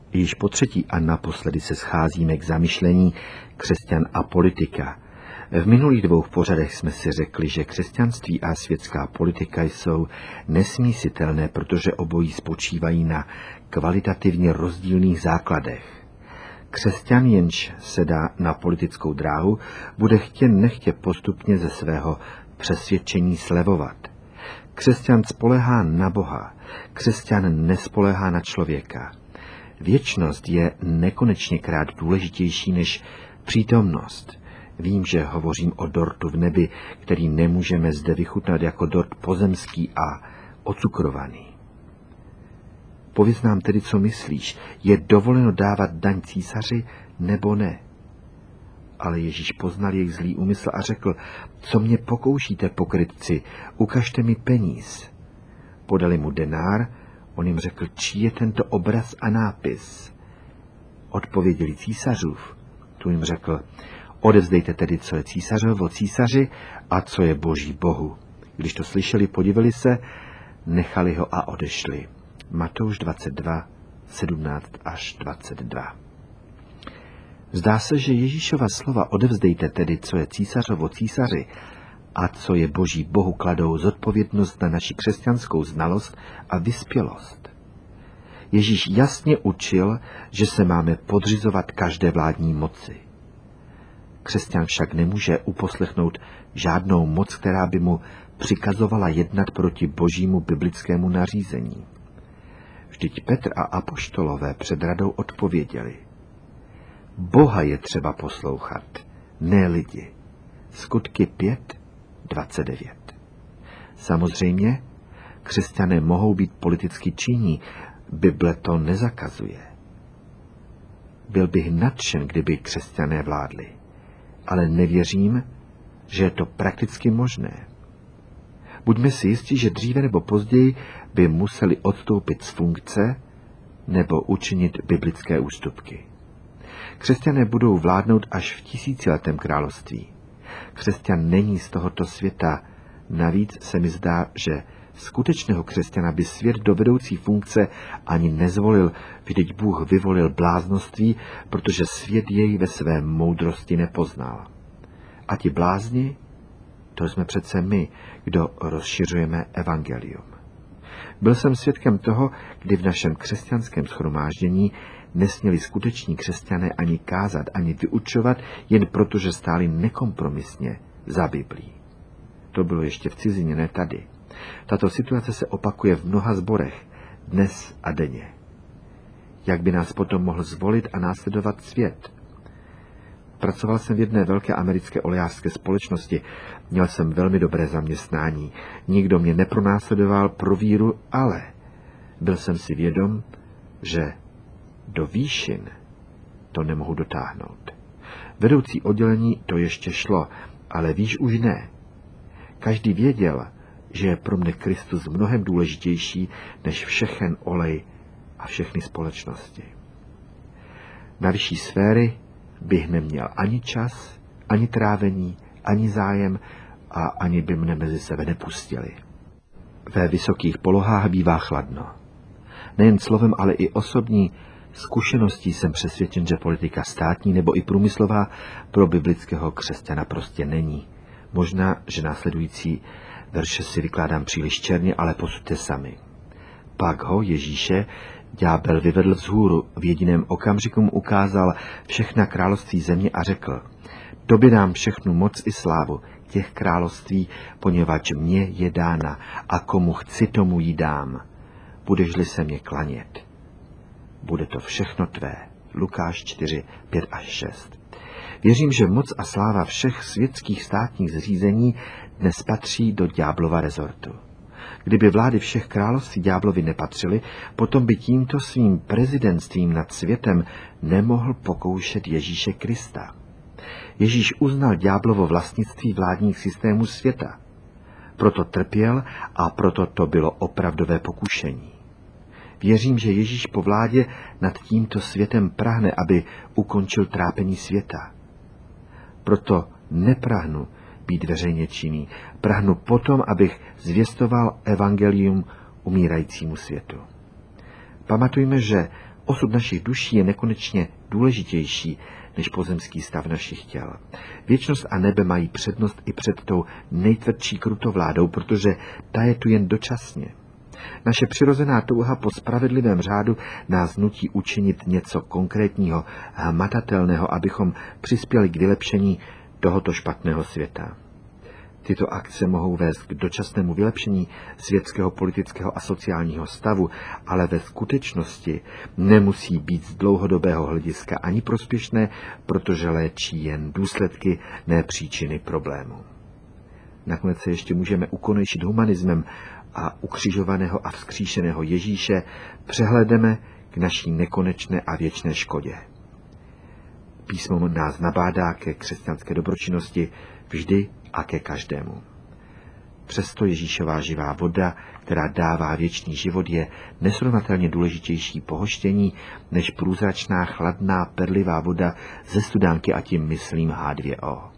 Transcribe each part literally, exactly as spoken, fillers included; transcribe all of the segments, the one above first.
Již po třetí a naposledy se scházíme k zamyšlení křesťan a politika. V minulých dvou pořadech jsme si řekli, že křesťanství a světská politika jsou nesmísitelné, protože obojí spočívají na kvalitativně rozdílných základech. Křesťan, jenž se dá na politickou dráhu, bude chtě nechtě postupně ze svého přesvědčení slevovat. Křesťan spoléhá na Boha, křesťan nespoléhá na člověka. Věčnost je nekonečněkrát důležitější než přítomnost. Vím, že hovořím o dortu v nebi, který nemůžeme zde vychutnat jako dort pozemský a ocukrovaný. Pověz nám tedy, co myslíš. Je dovoleno dávat daň císaři nebo ne? Ale Ježíš poznal jejich zlý úmysl a řekl, co mě pokoušíte, pokrytci, ukažte mi peníz. Podali mu denár, on jim řekl, čí je tento obraz a nápis. Odpověděli císařův. Tu jim řekl, odevzdejte tedy, co je císařovo císaři a co je boží bohu. Když to slyšeli, podívali se, nechali ho a odešli. Matouš dvacet dva, sedmnáct až dvacet dva. Zdá se, že Ježíšova slova odevzdejte tedy, co je císařovo císaři a co je boží bohu, kladou zodpovědnost na naši křesťanskou znalost a vyspělost. Ježíš jasně učil, že se máme podřizovat každé vládní moci. Křesťan však nemůže uposlechnout žádnou moc, která by mu přikazovala jednat proti božímu biblickému nařízení. Vždyť Petr a apoštolové před radou odpověděli. Boha je třeba poslouchat, ne lidi. Skutky pět, dvacet devět. Samozřejmě, křesťané mohou být politicky činní, Bible to nezakazuje. Byl bych nadšen, kdyby křesťané vládli, ale nevěřím, že je to prakticky možné. Buďme si jistí, že dříve nebo později by museli odstoupit z funkce nebo učinit biblické ústupky. Křesťané budou vládnout až v tisíciletém království. Křesťan není z tohoto světa. Navíc se mi zdá, že skutečného křesťana by svět do vedoucí funkce ani nezvolil, vždyť Bůh vyvolil bláznoství, protože svět jej ve své moudrosti nepoznal. A ti blázni, to jsme přece my, kdo rozšiřujeme evangelium. Byl jsem svědkem toho, kdy v našem křesťanském shromáždění nesměli skuteční křesťané ani kázat, ani vyučovat, jen proto, že stáli nekompromisně za Biblí. To bylo ještě v cizině, ne tady. Tato situace se opakuje v mnoha sborech, dnes a denně. Jak by nás potom mohl zvolit a následovat svět? Pracoval jsem v jedné velké americké olejářské společnosti, měl jsem velmi dobré zaměstnání. Nikdo mě nepronásledoval pro víru, ale byl jsem si vědom, že do výšin to nemohu dotáhnout. Vedoucí oddělení to ještě šlo, ale výš už ne. Každý věděl, že je pro mne Kristus mnohem důležitější než všechen olej a všechny společnosti. Na vyšší sféry bych neměl ani čas, ani trávení, ani zájem a ani by mne mezi sebe nepustili. Ve vysokých polohách bývá chladno. Nejen slovem, ale i osobní zkušeností jsem přesvědčen, že politika státní nebo i průmyslová pro biblického křesťana prostě není. Možná, že následující verše si vykládám příliš černě, ale posuďte sami. Pak ho, Ježíše, ďábel vyvedl vzhůru, v jediném okamžiku mu ukázal všechna království země a řekl, tobě dám všechnu moc i slávu těch království, poněvadž mě je dána a komu chci, tomu jí dám. Budeš-li se mě klanět, bude to všechno tvé. Lukáš čtyři, pět až šest. Věřím, že moc a sláva všech světských státních zřízení dnes patří do ďáblova rezortu. Kdyby vlády všech království ďáblovi nepatřily, potom by tímto svým prezidentstvím nad světem nemohl pokoušet Ježíše Krista. Ježíš uznal ďáblovo vlastnictví vládních systémů světa. Proto trpěl a proto to bylo opravdové pokušení. Věřím, že Ježíš po vládě nad tímto světem prahne, aby ukončil trápení světa. Proto neprahnu být veřejně činný. Prahnu potom, abych zvěstoval evangelium umírajícímu světu. Pamatujme, že Osud našich duší je nekonečně důležitější než pozemský stav našich těl. Věčnost a nebe mají přednost i před tou nejtvrdší krutovládou, protože ta je tu jen dočasně. Naše přirozená touha po spravedlivém řádu nás nutí učinit něco konkrétního, hmatatelného, abychom přispěli k vylepšení tohoto špatného světa. Tyto akce mohou vést k dočasnému vylepšení světského, politického a sociálního stavu, ale ve skutečnosti nemusí být z dlouhodobého hlediska ani prospěšné, protože léčí jen důsledky, ne příčiny problému. Nakonec se ještě můžeme ukonejšit humanismem a ukřižovaného a vzkříšeného Ježíše přehlédeme k naší nekonečné a věčné škodě. Písmo nás nabádá ke křesťanské dobročinnosti vždy a ke každému. Přesto Ježíšová živá voda, která dává věčný život, je nesrovnatelně důležitější pohoštění než průzračná, chladná, perlivá voda ze studánky, a tím myslím H dva O.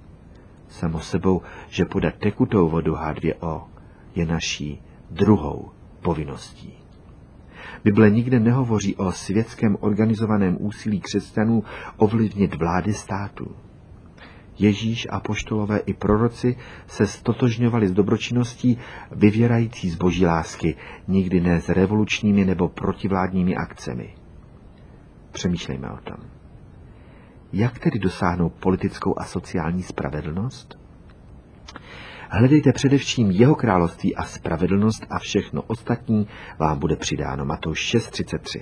Samo sebou, že podat tekutou vodu H dva O je naší druhou povinností. Bible nikde nehovoří o světském organizovaném úsilí křesťanů ovlivnit vlády státu. Ježíš, apoštolové i proroci se stotožňovali s dobročinností vyvěrající z boží lásky, nikdy ne s revolučními nebo protivládními akcemi. Přemýšlejme o tom. Jak tedy dosáhnout politickou a sociální spravedlnost? Hledejte především jeho království a spravedlnost a všechno ostatní vám bude přidáno. Matouš šest třicet tři.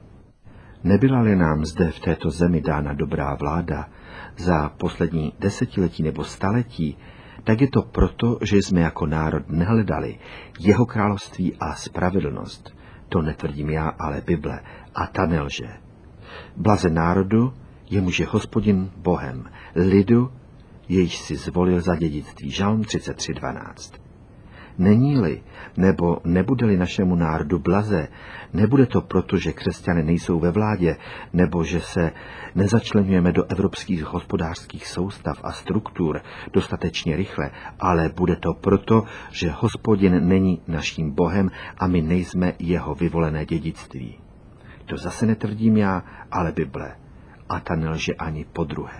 Nebyla-li nám zde v této zemi dána dobrá vláda za poslední desetiletí nebo staletí, tak je to proto, že jsme jako národ nehledali jeho království a spravedlnost. To netvrdím já, ale Bible, a ta nelže. Blaze národu, jemuž je Hospodin Bohem, lidu, jejž si zvolil za dědictví. Žalm třicet tři dvanáct. Není-li nebo nebude-li našemu národu blaze, nebude to proto, že křesťané nejsou ve vládě, nebo že se nezačlenujeme do evropských hospodářských soustav a struktur dostatečně rychle, ale bude to proto, že Hospodin není naším Bohem a my nejsme jeho vyvolené dědictví. To zase netvrdím já, ale Bible. A ta nelže ani podruhé.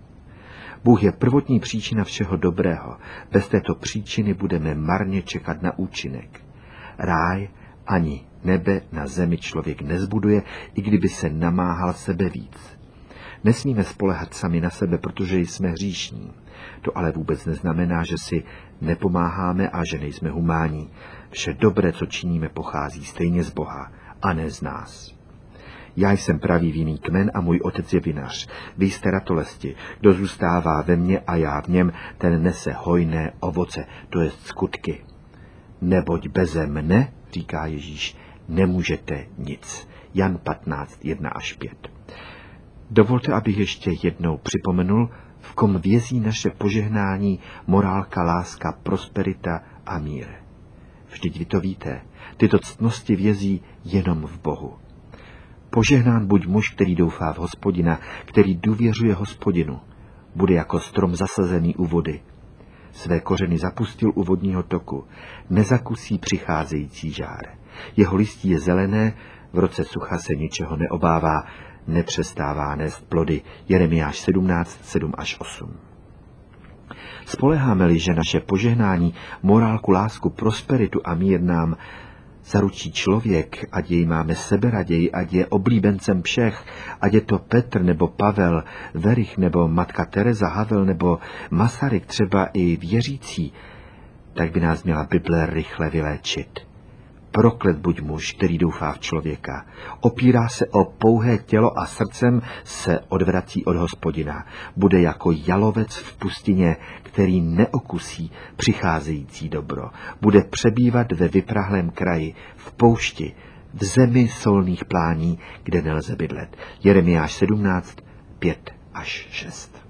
Bůh je prvotní příčina všeho dobrého. Bez této příčiny budeme marně čekat na účinek. Ráj ani nebe na zemi člověk nezbuduje, i kdyby se namáhal sebe víc. Nesmíme spoléhat sami na sebe, protože jsme hříšní. To ale vůbec neznamená, že si nepomáháme a že nejsme humánní. Vše dobré, co činíme, pochází stejně z Boha a ne z nás. Já jsem pravý vinný kmen a můj otec je vinař. Vy jste ratolesti. Kdo zůstává ve mně a já v něm, ten nese hojné ovoce, to jest skutky. Neboť beze mne, říká Ježíš, nemůžete nic. Jan patnáct jedna až pět. Dovolte, abych ještě jednou připomenul, v kom vězí naše požehnání, morálka, láska, prosperita a mír. Vždyť vy to víte, tyto ctnosti vězí jenom v Bohu. Požehnán buď muž, který doufá v Hospodina, který důvěřuje Hospodinu. Bude jako strom zasazený u vody. Své kořeny zapustil u vodního toku. Nezakusí přicházející žár. Jeho listí je zelené, v roce sucha se ničeho neobává, nepřestává nést plody. Jeremiáš sedmnáct sedm až osm. Spoléháme-li, že naše požehnání, morálku, lásku, prosperitu a mír nám zaručí člověk, ať jej máme seberaději, ať je oblíbencem všech, ať je to Petr nebo Pavel, Verich nebo matka Tereza, Havel nebo Masaryk, třeba i věřící, tak by nás měla Bible rychle vyléčit. Proklet buď muž, který doufá v člověka. Opírá se o pouhé tělo a srdcem se odvrací od Hospodina. Bude jako jalovec v pustině, který neokusí přicházející dobro. Bude přebývat ve vyprahlém kraji, v poušti, v zemi solných plání, kde nelze bydlet. Jeremiáš sedmnáct pět až šest.